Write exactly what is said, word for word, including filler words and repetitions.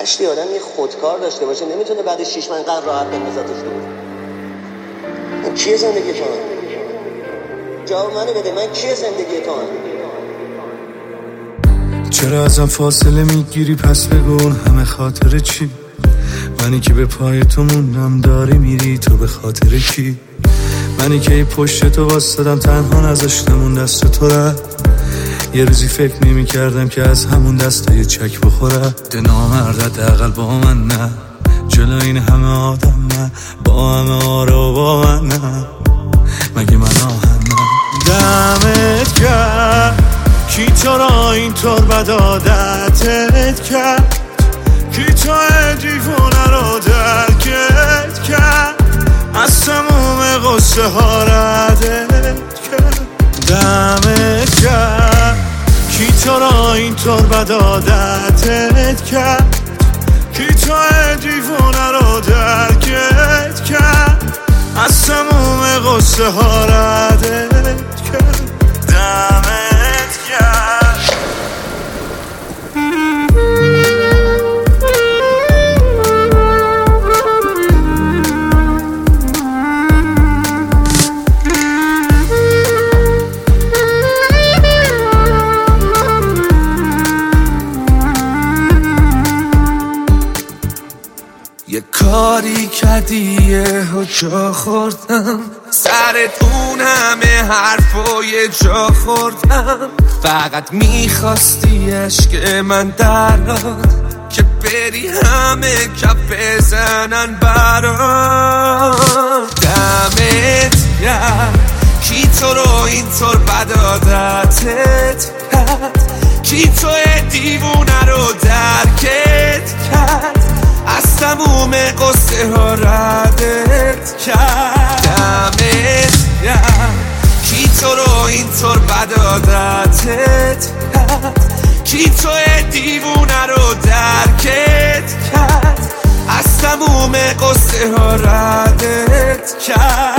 رشتی آدم یه خودکار داشته باشه نمیتونه بعد شیش ماه اینقدر راحت بندازتش دور. من کیه زندگی تو هم؟ جواب منو بده، من کیه زندگی تو هم؟ چرا ازم فاصله میگیری پس بگو همه خاطر چی؟ منی که به پای تو موندم داری میری تو به خاطر کی؟ منی که ای پشت تو واسدم تنها نذاشتم اون دست تو رفت. یه روزی فکر نمی کردم که از همون دسته یه چک بخوره. ده نامرد حداقل با من نه، جلو این همه آدم نه، با همه آرا با من نه، مگه من آهن نه. دمت کرد کی تو را اینطور بد عادتت کرد، کی تو دیوونه رو درکت کرد، از تموم قصه ها ردت کرد. دمت کرد کی تو را اینطور بد عادتت کرد، کی تو دیوونه رو درکت کرد، از تموم قصه ها ردت کرد. دمت کرد یه کاری کردی یه جا خوردم، سرت اون همه حرفای جا خوردم. فقط میخواستی عشق من درات که بری همه کف بزنن برات. دمت گرم کی تو رو اینطور بد عادتت کرد، کی تو دیوونه رو درکت کرد، از تموم قصه ها ردت کرد. دمت گرم کی تو رو اینطور بد عادتت کرد، کی تو دیوونه رو درکت کرد، از تموم قصه ها ردت کرد.